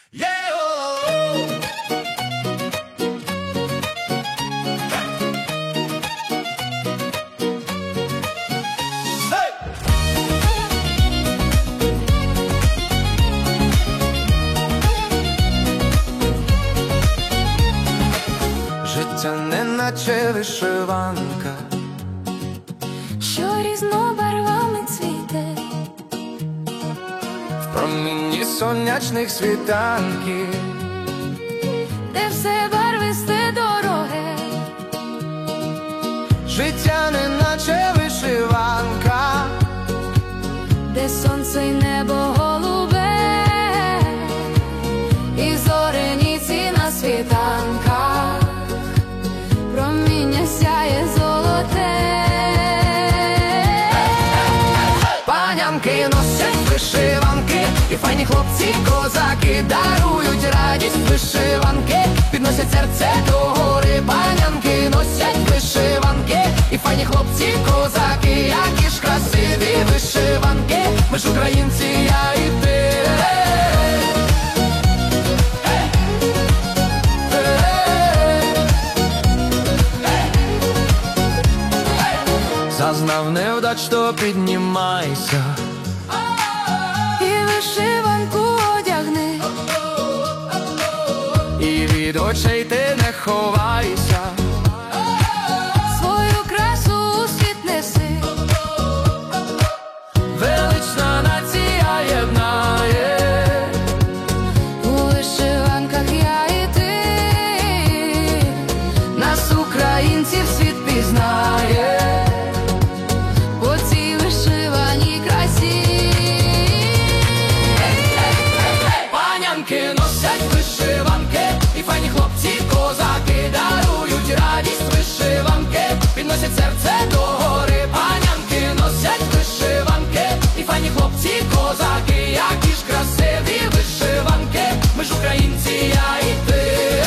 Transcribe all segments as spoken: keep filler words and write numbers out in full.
Життя неначе вишиванка, що різнобарвами цвіте, в промінні сонячних світанків, де все барвисте дороге. Життя неначе вишиванка, де сонце й небо голубе, і зоряниці на світанках, проміння сяє золоте. Панянки носять вишиванки, і файні хлопці козаки дарують радість вишиванки, підносять серце до гори. Панянки носять вишиванки, і файні хлопці козаки, які ж красиві вишиванки, ми ж українці, я і ти. Зазнав невдач, то піднімайся І вишиванку одягни, і від очей ти не ховайся, свою красу у світ неси. велична нація єднає, У вишиванках я і ти, нас, українців, світ пізнає. по цій вишиваній красі. Панянки носять вишиванки, і файні хлопці козаки дарують радість вишиванки, підносять серце до гори. Панянки носять вишиванки, і файні хлопці козаки, які ж красиві вишиванки, ми ж українці, я і ти.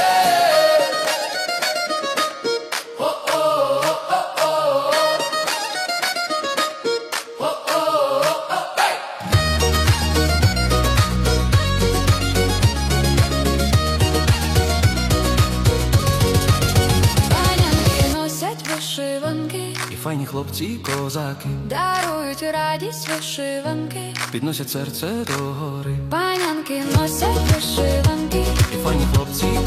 Панянки носять вишиванки, І файні хлопці козаки дарують радість вишиванки. підносять серце до гори. Панянки носять вишиванки, І файні хлопці